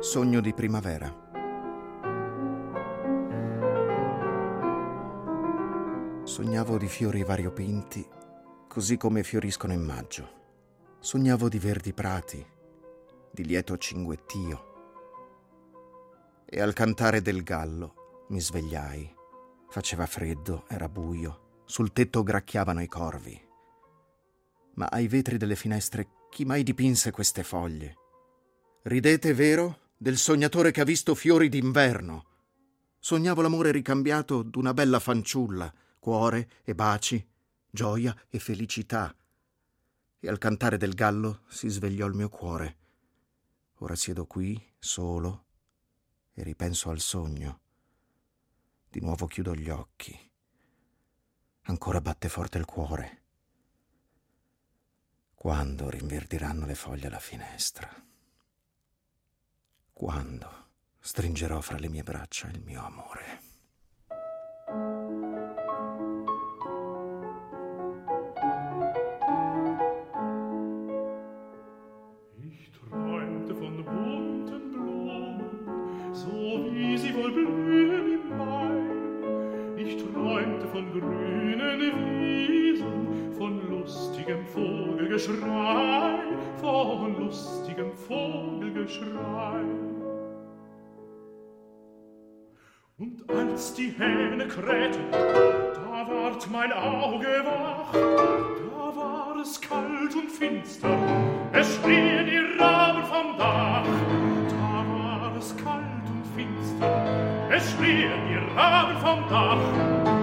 Sogno di primavera. Sognavo di fiori variopinti, così come fioriscono in maggio. Sognavo di verdi prati, di lieto cinguettio. E al cantare del gallo mi svegliai. Faceva freddo, era buio, sul tetto gracchiavano i corvi. Ma ai vetri delle finestre chi mai dipinse queste foglie? Ridete, vero? Del sognatore che ha visto fiori d'inverno. Sognavo l'amore ricambiato d'una bella fanciulla, cuore e baci, gioia e felicità. E al cantare del gallo si svegliò il mio cuore. Ora siedo qui, solo, e ripenso al sogno. Di nuovo chiudo gli occhi. Ancora batte forte il cuore. Quando rinverdiranno le foglie alla finestra? Quando stringerò fra le mie braccia il mio amore? Ich träumte von bunten Blumen, so wie sie wohl blühen im Mai. Ich träumte von grünen Wiesen, von lustigem Vogelgeschrei, von lustigem Vogelgeschrei. Und als die Hähne krähten, da ward mein Auge wach, da war es kalt und finster, es schrien die Raben vom Dach. Da war es kalt und finster, es schrien die Raben vom Dach.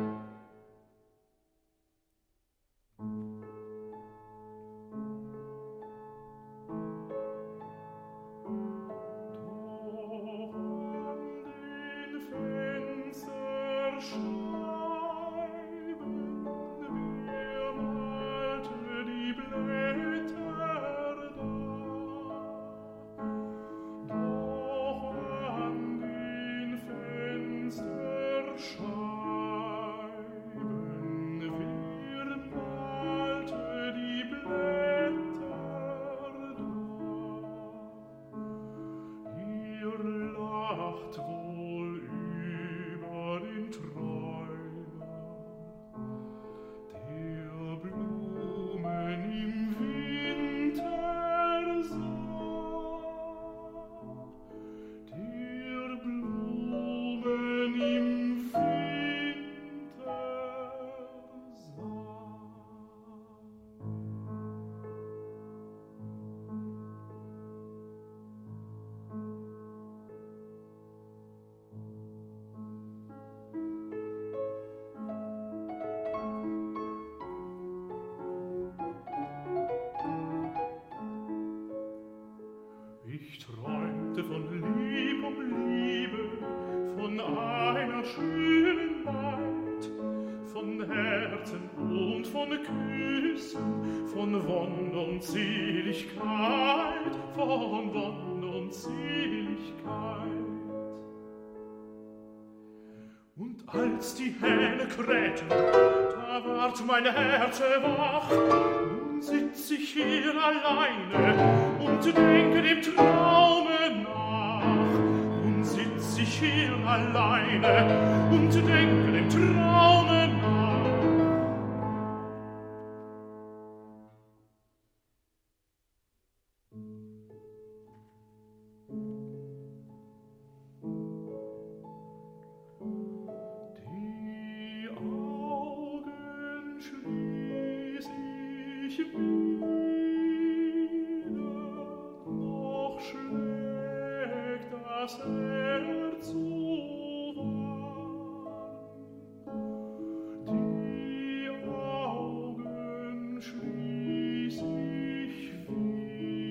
Ich träumte von Lieb um Liebe, von einer schönen Maid, von Herzen und von Küssen, von Wonne und Seligkeit, von Wonne und Seligkeit. Und als die Hähne krähten, da ward mein Herz wach. Nun sitz ich hier alleine und denke dem Traume nach. Nun sitz ich hier alleine und denke dem Traume nach.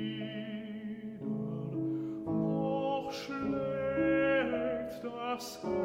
Das